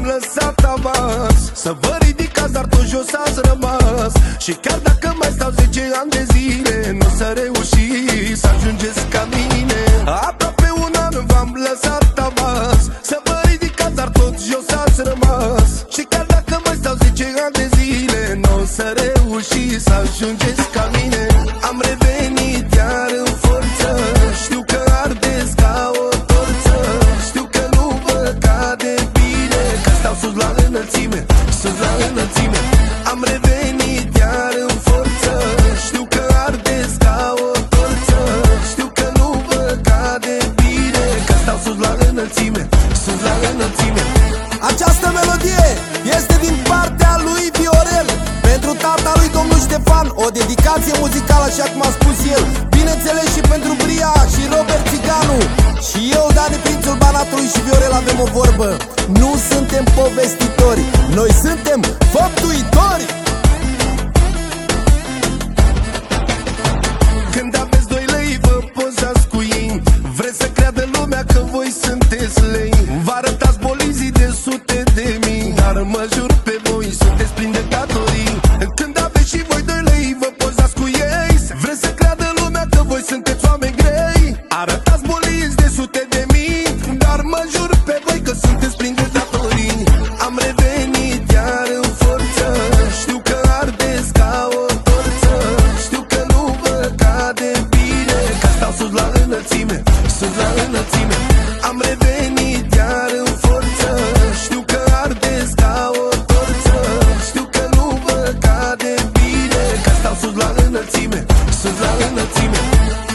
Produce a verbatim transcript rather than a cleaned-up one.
lăsat avans. Să vă ridicați, dar tot jos ați rămas. Și chiar dacă mai stau zece ani de zile, nu o să reușiți să ajungeți ca mine. Aproape un an v-am lăsat avans. Să vă ridicați, dar tot jos ați rămas. Și chiar dacă mai stau zece ani de zile, nu o să reușiți să ajungeți ca mine. Am revenit iar în forță, știu că ardeți ca o torță. Știu că nu vă cade bine, că stau sus la înălțime, sus la înălțime. Am revenit iar în forță, știu că ardeți ca o torță. Știu că nu vă cade bine, că stau sus la înălțime, sus la înălțime. Această melodie este din partea lui Viorel pentru tata lui domnul Ștefan, o dedicație muzicală așa cum a spus el. Bineînțeles și pentru Bria și Robert Țiganu. Și eu, Dani Prințul Banatului și Viorel avem o vorbă: nu suntem povestitori, noi suntem făptuitori. Când aveți doi lei vă pozați cu ei, vreți să creadă lumea că voi sunteți lei. Vă arătați bolizii de sute de mii, dar mă jur pe voi sunteți plini de datorii. Când aveți și voi doi lei vă pozați cu ei, vreți să creadă lumea că voi sunteți oameni grei. Arătați bolizi de sute de mii, dar mă jur pe voi că sunteți plini de datorii. Am revenit iar în forță, știu că ardeți ca o torță. Știu că nu vă cade bine, că stau sus la înălțime, sus la înălțime. Am revenit iar în forță, știu că ardeți ca o torță. Știu că nu vă cade bine, că stau sus la înălțime, sus la înălțime.